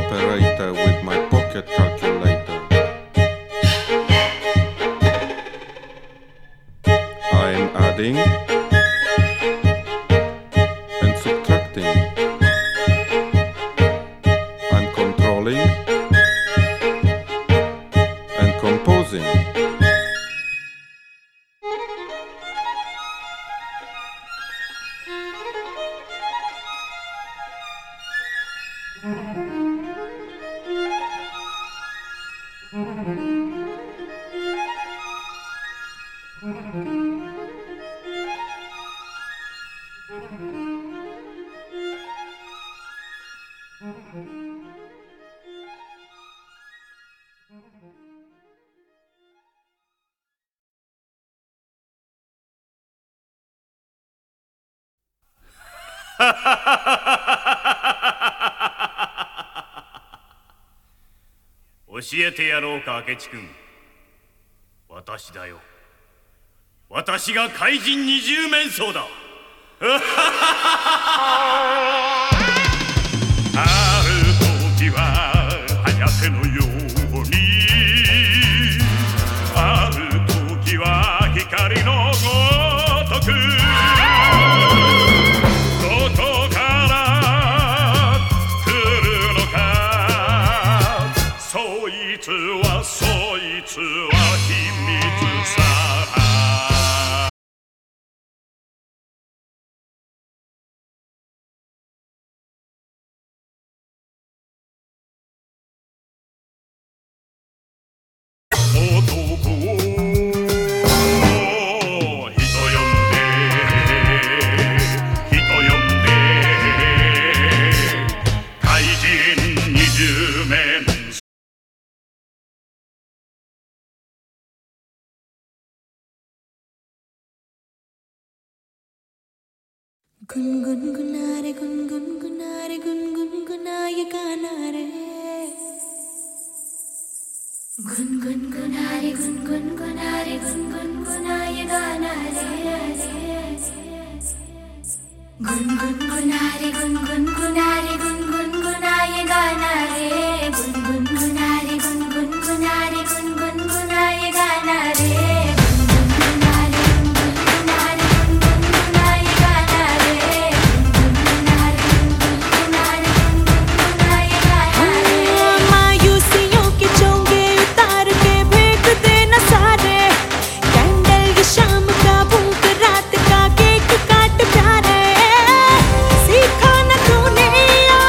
operator with my pocket calculator. I am adding and subtracting. I'm controlling and composing. 教えてやろうか明智君。私だよ。私が怪人二十面相だ。ある時は颯のように、ある時は光のごとく、どこから来るのか、そいつは秘密さ。 गुनगुना रे गुनगुना रे गुनगुना ये गाना रे, गुनगुना रे गुनगुना रे गुनगुना ये गाना रे, गुनगुना रे गुनगुना रे गुनगुना ये गाना रे, गुनगुना रे गुनगुना रे गुनगुना ये गाना रे। सीखा न तूने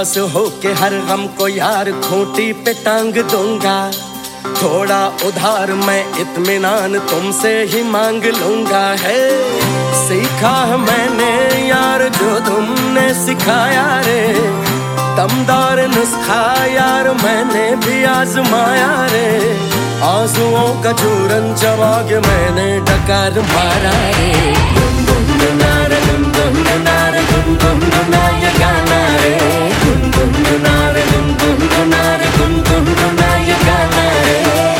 पास होके हर गम को यार खूंटी पे टांग दूंगा। थोड़ा उधार मैं इत्मीनान तुमसे ही मांग लूंगा। है सीखा है मैंने यार जो तुमने सिखाया रे, दमदार नुस्खा यार मैंने भी आजमाया रे। आंसुओं का चूरन चबा के मैंने डकार मारा रे। गुनगुना रे गुनगुना रे गुनगुना ये गाना रे। गुनगुना रे गुनगुना रे गुनगुना ये गाना रे।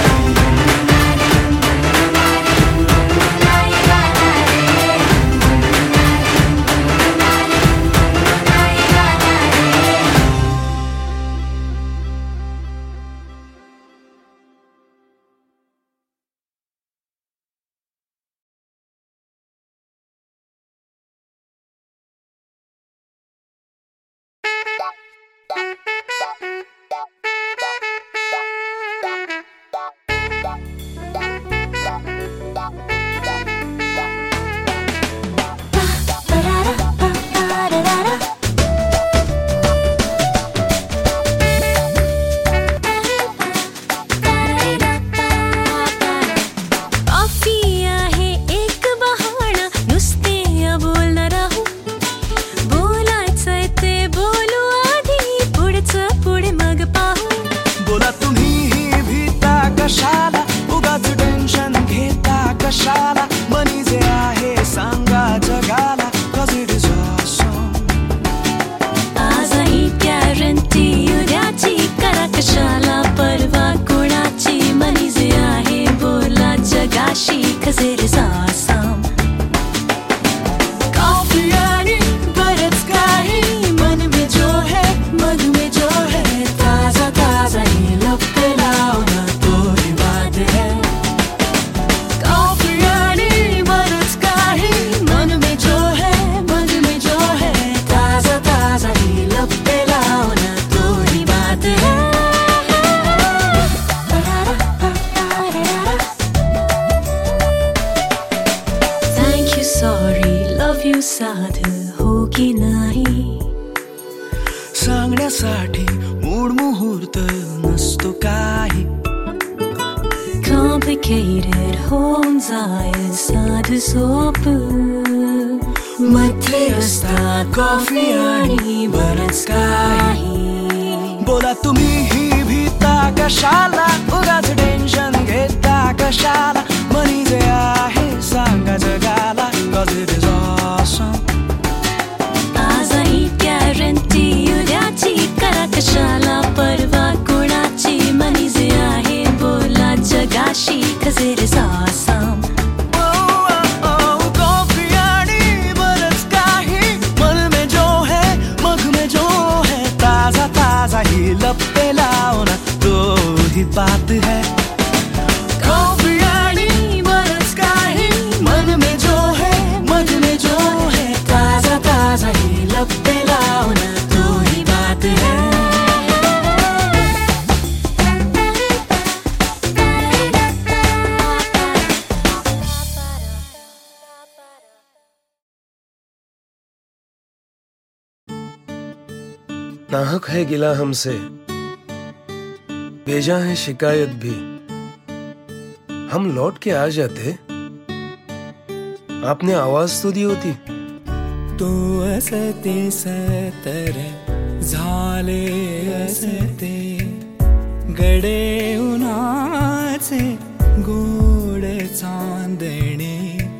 साध होगी नाही सांगण्यासाठी मूड मुहूर्त नसतो काही. Complicated होऊन जाईल साध सोप मध्ये असतात कॉफी आणि बरंच काही. बोला तुम्ही भीता कशाला उगाच टेन्शन घेता कशाला. मनी जे आहे सांगा जगाला cause it is awesome. आजही गॅरंटी उद्याची करा कशाला परवा कोणाची. मनी जे आहे बोला जगाशी cause it is awesome. Coffee आणि बरंच काही मन में जो है मग में जो है ताजा ताजा ही लब पे लाओ ना तो ही बात है. नाहक है गिला हमसे, बेजा है शिकायत भी. हम लौट के आ जाते, आपने आवाज तो दी होती. तू असते सतर झाले असते गडे उन्हाचे गोड चांदणे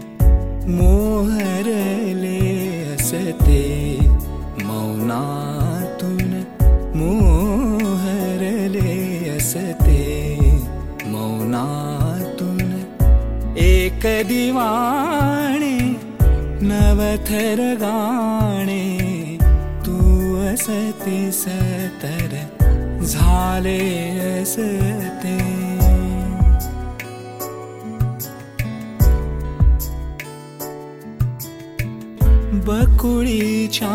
मोहरले असते मौनातून मोहरले असते मौनातून. एक दिवाणे नवथर गाणे तू असते सतर झाले असते. बकुळीच्या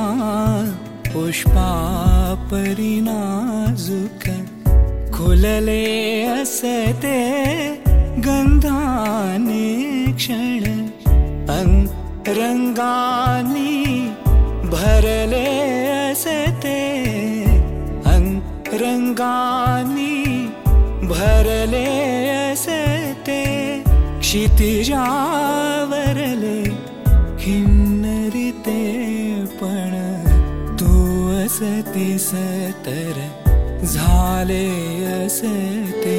पुष्पापरी नाजूक खुलले असते गंधाने क्षण रंगानी भरले असते अंगानी भरले असे ते क्षितिजावरले किन्नरिते पण तू असतीस तर झाले असते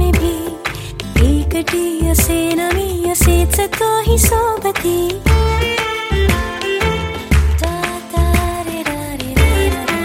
से नमी से तो ही सोबती